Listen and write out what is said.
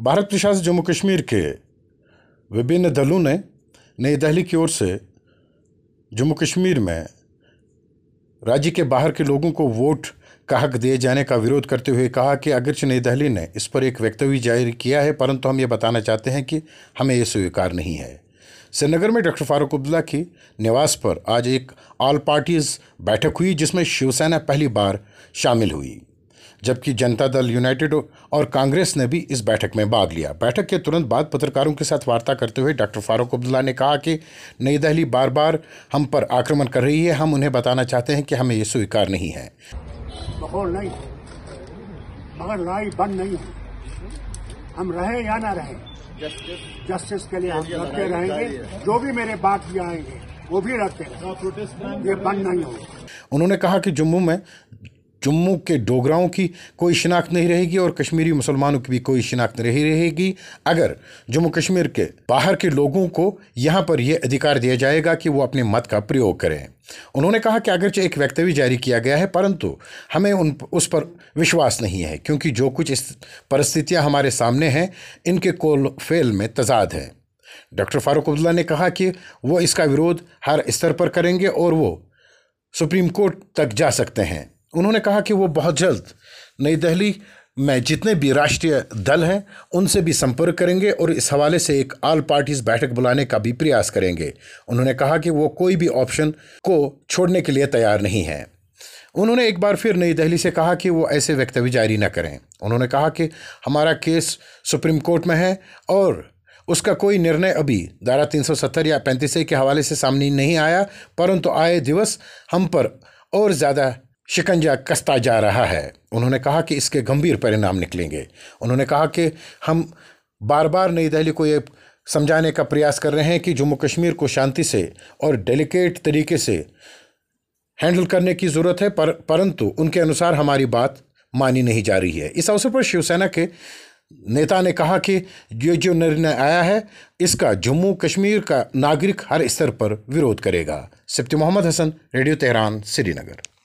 भारत प्रशासित जम्मू कश्मीर के विभिन्न दलों ने नई दिल्ली की ओर से जम्मू कश्मीर में राज्य के बाहर के लोगों को वोट का हक दिए जाने का विरोध करते हुए कहा कि अगरचे नई दिल्ली ने इस पर एक वक्तव्य जारी किया है, परंतु हम ये बताना चाहते हैं कि हमें ये स्वीकार नहीं है। श्रीनगर में डॉक्टर फारूक अब्दुल्ला की निवास पर आज एक ऑल पार्टीज बैठक हुई, जिसमें शिवसेना पहली बार शामिल हुई, जबकि जनता दल यूनाइटेड और कांग्रेस ने भी इस बैठक में भाग लिया। बैठक के तुरंत बाद पत्रकारों के साथ वार्ता करते हुए डॉक्टर फारूक अब्दुल्ला ने कहा कि नई दिल्ली बार बार हम पर आक्रमण कर रही है। हम उन्हें बताना चाहते हैं कि हमें ये स्वीकार नहीं है। माहौल नहीं, मगर लड़ाई बंद नहीं है। हम रहे या ना रहे, जस्टिस के लिए हम लड़ते रहेंगे। जो भी मेरे बात भी आएंगे वो भी लड़ते रहेंगे, ये बंद नहीं होगा। उन्होंने कहा कि जम्मू के डोगराओं की कोई शिनाख्त नहीं रहेगी और कश्मीरी मुसलमानों की भी कोई शिनाख्त नहीं रहेगी अगर जम्मू कश्मीर के बाहर के लोगों को यहाँ पर यह अधिकार दिया जाएगा कि वो अपने मत का प्रयोग करें। उन्होंने कहा कि अगरचे एक वक्तव्य जारी किया गया है, परंतु हमें उस पर विश्वास नहीं है, क्योंकि जो कुछ इस परिस्थितियाँ हमारे सामने हैं इनके कोल फेल में तजाद है। डॉक्टर फारूक अब्दुल्ला ने कहा कि वो इसका विरोध हर स्तर पर करेंगे और वो सुप्रीम कोर्ट तक जा सकते हैं। उन्होंने कहा कि वो बहुत जल्द नई दिल्ली में जितने भी राष्ट्रीय दल हैं उनसे भी संपर्क करेंगे और इस हवाले से एक ऑल पार्टीज बैठक बुलाने का भी प्रयास करेंगे। उन्होंने कहा कि वो कोई भी ऑप्शन को छोड़ने के लिए तैयार नहीं है। उन्होंने एक बार फिर नई दिल्ली से कहा कि वो ऐसे वक्तव्य जारी न करें। उन्होंने कहा कि हमारा केस सुप्रीम कोर्ट में है और उसका कोई निर्णय अभी धारा 370 या 35A के हवाले से सामने नहीं आया, परंतु आए दिवस हम पर और ज़्यादा शिकंजा कसता जा रहा है। उन्होंने कहा कि इसके गंभीर परिणाम निकलेंगे। उन्होंने कहा कि हम बार बार नई दिल्ली को ये समझाने का प्रयास कर रहे हैं कि जम्मू कश्मीर को शांति से और डेलिकेट तरीके से हैंडल करने की ज़रूरत है, परंतु उनके अनुसार हमारी बात मानी नहीं जा रही है। इस अवसर पर शिवसेना के नेता ने कहा कि ये जो निर्णय आया है इसका जम्मू कश्मीर का नागरिक हर स्तर पर विरोध करेगा। Sibti Mohammad Hasan, radio Tehran, Srinagar.